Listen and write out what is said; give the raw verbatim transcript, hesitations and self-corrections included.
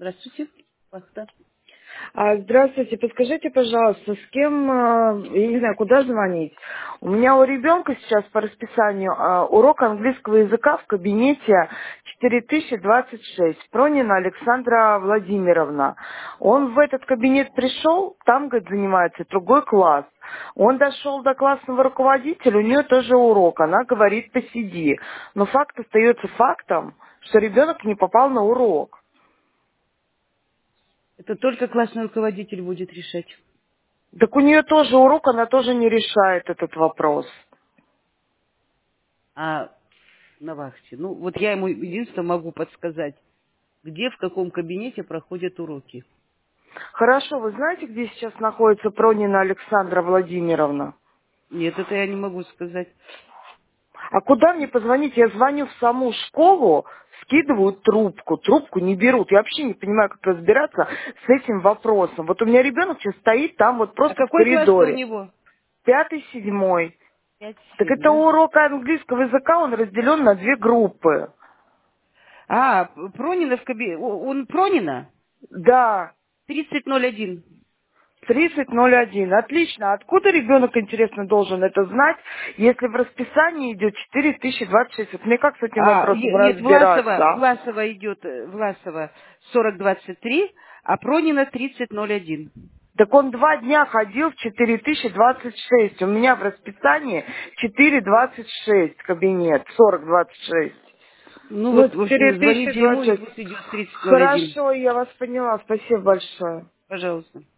Здравствуйте. Вахта. А, Здравствуйте, подскажите, пожалуйста, с кем, а, я не знаю, куда звонить? У меня у ребенка сейчас по расписанию а, урок английского языка в кабинете четыре тысячи двадцать шесть. Пронина Александра Владимировна. Он в этот кабинет пришел, там, говорит, занимается другой класс. Он дошел до классного руководителя, у нее тоже урок. Она говорит, посиди. Но факт остается фактом, что ребенок не попал на урок. Это только классный руководитель будет решать. Так у нее тоже урок, она тоже не решает этот вопрос. А на вахте. Ну, вот я ему единственное могу подсказать, где, в каком кабинете проходят уроки. Хорошо, вы знаете, где сейчас находится Пронина Александра Владимировна? Нет, это я не могу сказать. А куда мне позвонить? Я звоню в саму школу, скидывают трубку, трубку не берут. Я вообще не понимаю, как разбираться с этим вопросом. Вот у меня ребенок сейчас стоит там вот А просто в какой класс-то у коридоре. него? Пятый, седьмой. Пять, Так семь, это да? урок английского языка, он разделен на две группы. А, Пронина в кабинете. Он Пронина? Да. тридцать ноль один. Тридцать ноль один. Отлично. Откуда ребенок, интересно, должен это знать, если в расписании идет четыре тысячи двадцать шесть? Вот мне как с этим А, вопросом е- нет, Власова, разбираться? Власова идет, э, Власова сорок двадцать три, а Пронина тридцать ноль один. Так он два дня ходил в четыре тысячи двадцать шесть. У меня в расписании четыре двадцать шесть кабинет, сорок двадцать шесть. Ну Ну, вот, в четыре общем, тысячи звоните ему, двадцать и шесть. пусть идет тридцать ноль один. Хорошо, я вас поняла. Спасибо большое. Пожалуйста.